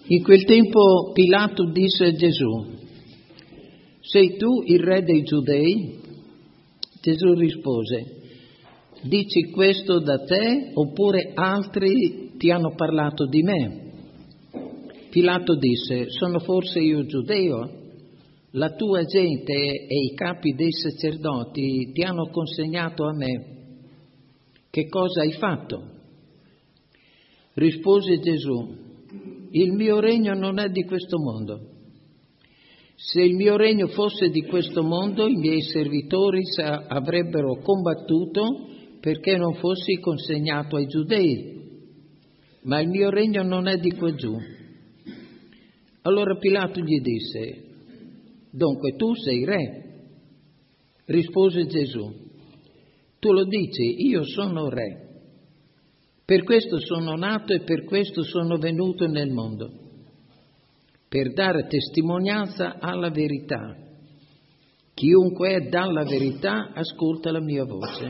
In quel tempo Pilato disse a Gesù: «Sei tu il re dei Giudei?» Gesù rispose: «Dici questo da te oppure altri ti hanno parlato di me?» Pilato disse: «Sono forse io giudeo? La tua gente e i capi dei sacerdoti ti hanno consegnato a me. Che cosa hai fatto?» Rispose Gesù: «Il mio regno non è di questo mondo. Se il mio regno fosse di questo mondo, i miei servitori avrebbero combattuto perché non fossi consegnato ai giudei, ma il mio regno non è di qua giù». Allora Pilato gli disse: «Dunque tu sei re?» Rispose Gesù: «Tu lo dici, io sono re. Per questo sono nato e per questo sono venuto nel mondo, per dare testimonianza alla verità. Chiunque è dalla verità ascolta la mia voce».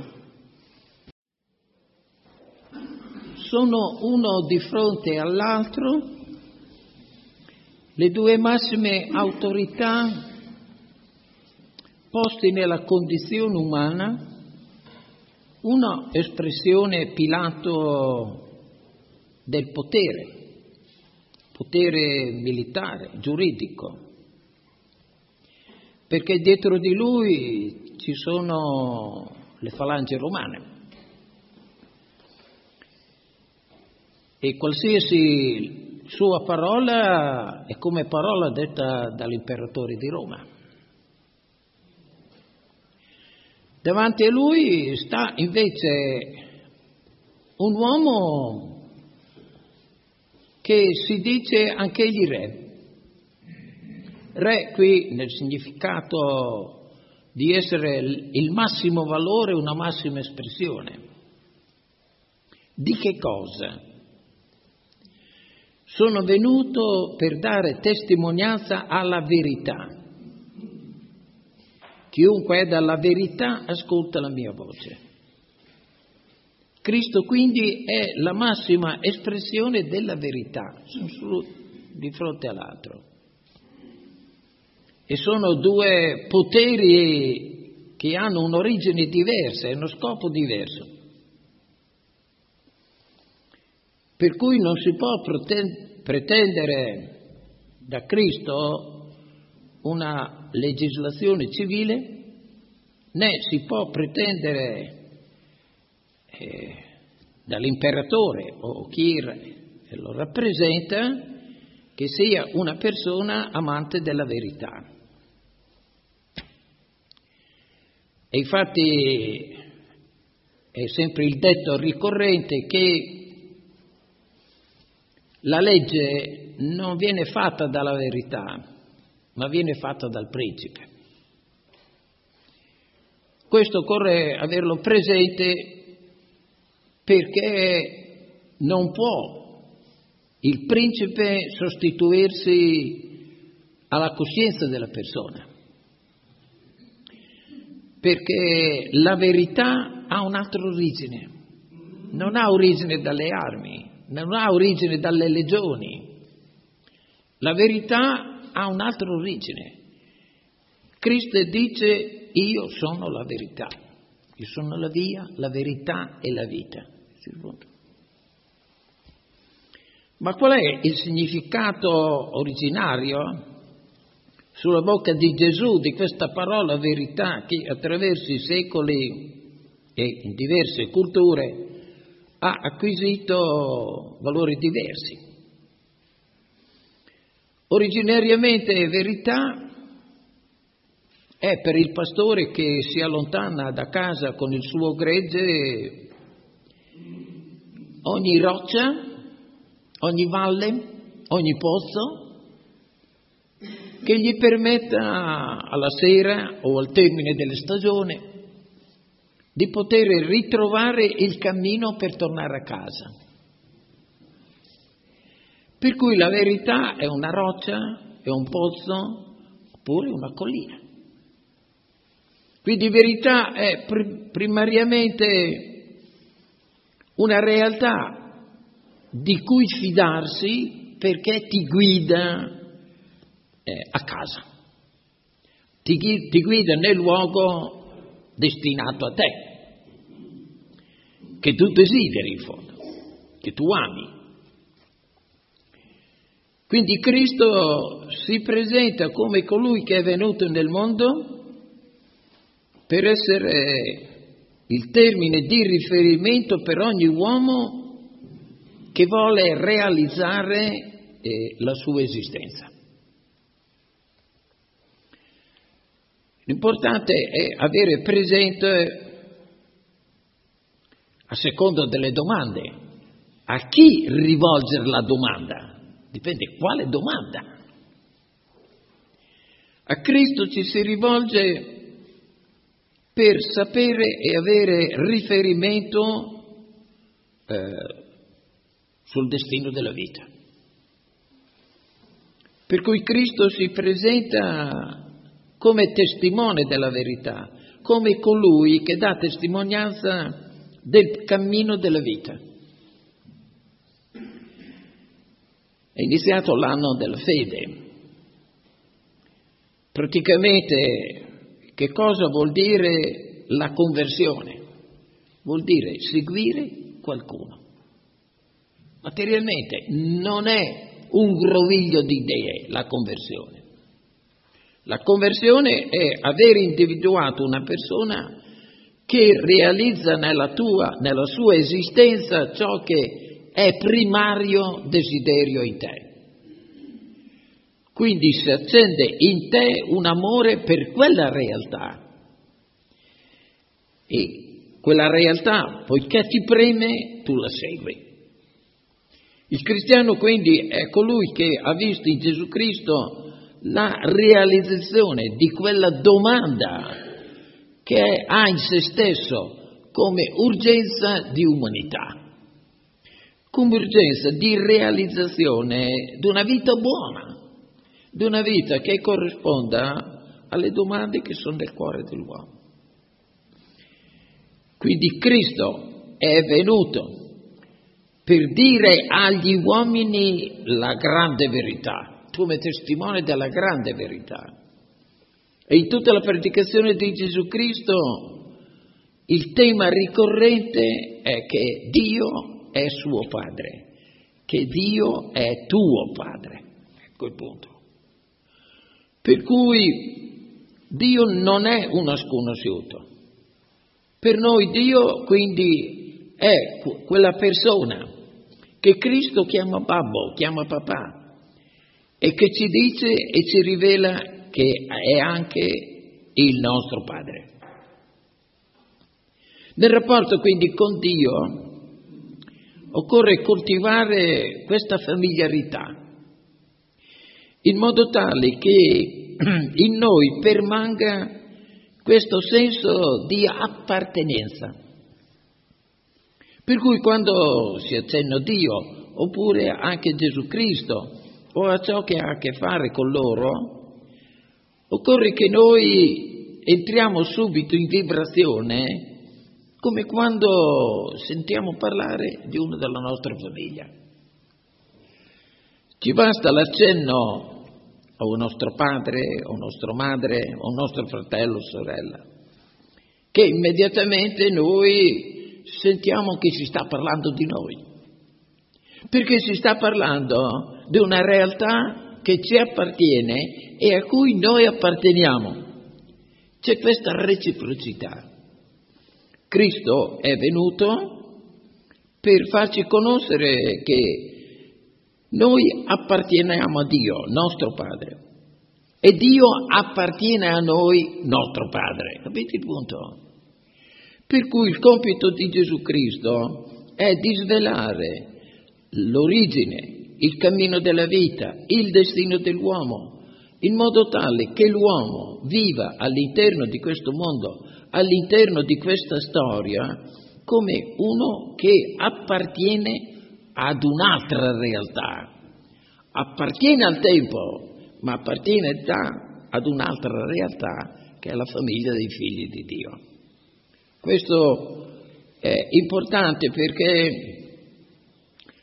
Sono uno di fronte all'altro le due massime autorità posti nella condizione umana, una espressione Pilato del potere militare, giuridico, perché dietro di lui ci sono le falangi romane e qualsiasi sua parola è come parola detta dall'imperatore di Roma. Davanti a lui sta invece un uomo che si dice anch'egli re. Re qui nel significato di essere il massimo valore, una massima espressione. Di che cosa? Sono venuto per dare testimonianza alla verità. Chiunque è dalla verità ascolta la mia voce. Cristo quindi è la massima espressione della verità, sono solo di fronte all'altro. E sono due poteri che hanno un'origine diversa e uno scopo diverso. Per cui non si può pretendere da Cristo una legislazione civile, né si può pretendere dall'imperatore o chi lo rappresenta che sia una persona amante della verità. E infatti è sempre il detto ricorrente che la legge non viene fatta dalla verità, ma viene fatta dal principe. Questo occorre averlo presente perché non può il principe sostituirsi alla coscienza della persona, perché la verità ha un'altra origine, non ha origine dalle armi, non ha origine dalle legioni. La verità ha un'altra origine. Cristo dice: io sono la verità, io sono la via, la verità e la vita. Ma qual è il significato originario sulla bocca di Gesù di questa parola verità che attraverso i secoli e in diverse culture ha acquisito valori diversi? Originariamente verità è per il pastore che si allontana da casa con il suo gregge ogni roccia, ogni valle, ogni pozzo che gli permetta alla sera o al termine della stagione di poter ritrovare il cammino per tornare a casa. Per cui la verità è una roccia, è un pozzo, oppure una collina. Quindi verità è primariamente una realtà di cui fidarsi perché ti guida a casa, ti guida nel luogo destinato a te, che tu desideri in fondo, che tu ami. Quindi Cristo si presenta come colui che è venuto nel mondo per essere il termine di riferimento per ogni uomo che vuole realizzare la sua esistenza. L'importante è avere presente, a seconda delle domande, a chi rivolgere la domanda. Dipende quale domanda. A Cristo ci si rivolge per sapere e avere riferimento sul destino della vita. Per cui Cristo si presenta come testimone della verità, come colui che dà testimonianza del cammino della vita. È iniziato l'anno della fede. Praticamente, che cosa vuol dire la conversione? Vuol dire seguire qualcuno. Materialmente non è un groviglio di idee la conversione. La conversione è aver individuato una persona che realizza nella sua esistenza ciò che è primario desiderio in te. Quindi si accende in te un amore per quella realtà. E quella realtà, poiché ti preme, tu la segui. Il cristiano quindi è colui che ha visto in Gesù Cristo la realizzazione di quella domanda che ha in se stesso come urgenza di umanità, come urgenza di realizzazione di una vita buona, di una vita che corrisponda alle domande che sono nel cuore dell'uomo. Quindi Cristo è venuto per dire agli uomini la grande verità, come testimone della grande verità. E in tutta la predicazione di Gesù Cristo il tema ricorrente è che Dio è suo Padre, che Dio è tuo Padre. Ecco il punto. Per cui Dio non è uno sconosciuto. Per noi Dio quindi è quella persona che Cristo chiama babbo, chiama papà, e che ci dice e ci rivela che è anche il nostro Padre. Nel rapporto quindi con Dio occorre coltivare questa familiarità, in modo tale che in noi permanga questo senso di appartenenza. Per cui quando si accenna a Dio, oppure anche Gesù Cristo, o a ciò che ha a che fare con loro, occorre che noi entriamo subito in vibrazione, come quando sentiamo parlare di uno della nostra famiglia. Ci basta l'accenno a un nostro padre, a una nostra madre, a un nostro fratello o sorella, che immediatamente noi sentiamo che si sta parlando di noi, perché si sta parlando di una realtà che ci appartiene e a cui noi apparteniamo. C'è questa reciprocità. Cristo è venuto per farci conoscere che noi apparteniamo a Dio, nostro Padre, e Dio appartiene a noi, nostro Padre. Capite il punto? Per cui il compito di Gesù Cristo è di svelare l'origine, il cammino della vita, il destino dell'uomo, in modo tale che l'uomo viva all'interno di questo mondo, all'interno di questa storia, come uno che appartiene ad un'altra realtà. Appartiene al tempo, ma appartiene già ad un'altra realtà che è la famiglia dei figli di Dio. Questo è importante perché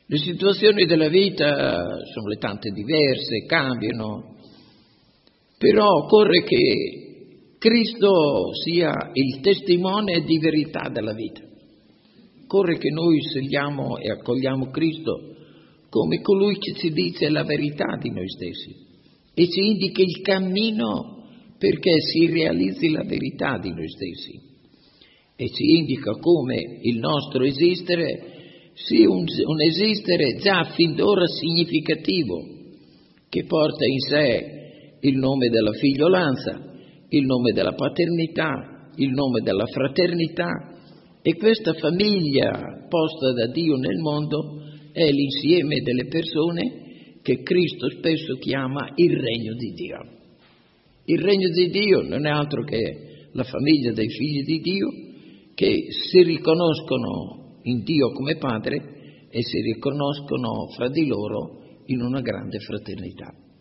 Le situazioni della vita sono le tante diverse, cambiano, però occorre che Cristo sia il testimone di verità della vita. Occorre che noi seguiamo e accogliamo Cristo come colui che ci dice la verità di noi stessi e ci indica il cammino perché si realizzi la verità di noi stessi e ci indica come il nostro esistere sia un esistere già fin d'ora significativo, che porta in sé il nome della figliolanza, il nome della paternità, il nome della fraternità, e questa famiglia posta da Dio nel mondo è l'insieme delle persone che Cristo spesso chiama il regno di Dio. Il regno di Dio non è altro che la famiglia dei figli di Dio che si riconoscono in Dio come Padre e si riconoscono fra di loro in una grande fraternità.